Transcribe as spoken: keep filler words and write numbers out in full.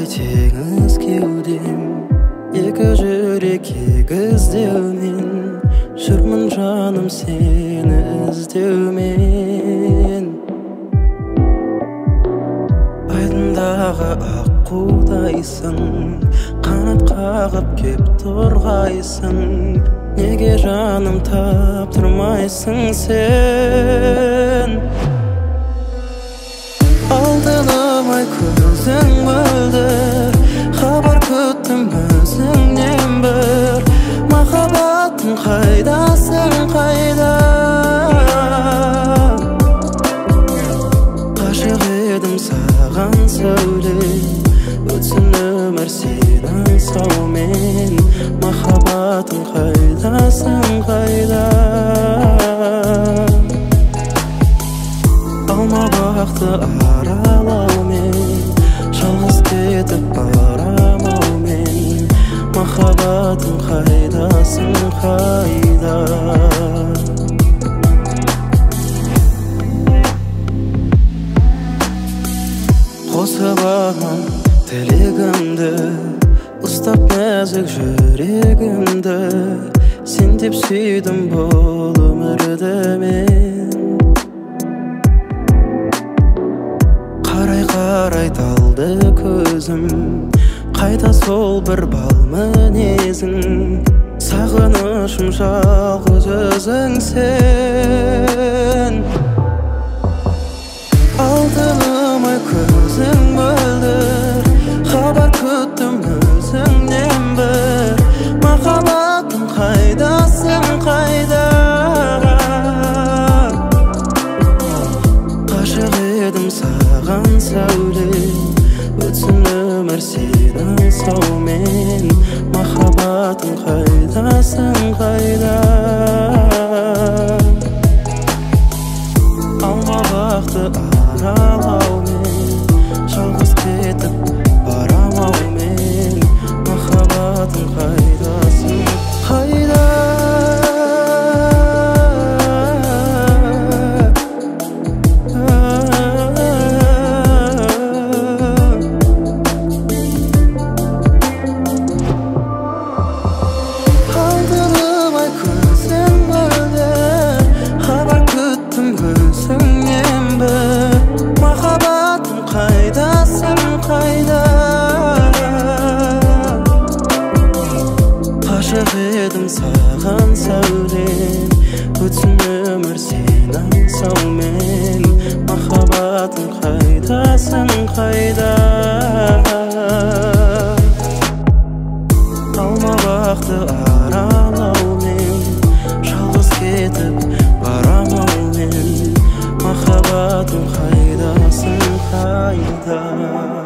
теңіз кеудем, екі жүрек егіздеумен, жүрмін жаным сені іздеумен. Айдындағы аққудайсың, қанат қағып кеп торғайсың, неге жаным таптырмайсың сен? Алтынымай көзің мөлдір, хабар күттім өзіңнен бір. Махаббатым қайдасың, қайда? Ғашық едім саған сәуле, өтсін өмір сенің саумен. Махаббатым қайдасың, қайда? Алмабақты аралаумен, жалғыз кетіп барамаумен. Махаббатым қайдасың, қайда? Қосып алам тілегімді, ұстап нәзік жүрегімді. Сен деп сүйдім бұл өмірді мен. Қарай-қарай талды көзім, қайта сол бір бал мінезің. Сағынышым жалғыз өзің сен. Алтынымай көзің мөлдір, хабар күттім өзіңнен бір. Махаббатым қайдасың, қайда? Ғашық едім саған сәуле, өтсін өмір сенің саумен. Махаббатым қайдасың, қайда? Алмабақты аралаумен, жалғыз кетіп барамаумен. Махаббатым қайдасың, қайда? Алтынымай көзің мөлдір, хабар күттім өзіңнен бір. Махаббатым қайдасың, қайда? Ғашық едім саған сәуле, өтсін өмір сенің саумен. Махаббатым қайдасың, қайда? Алмабақты аралаумен, жалғыз кетіп барамаумен. Махаббатым қайдасың, қайда?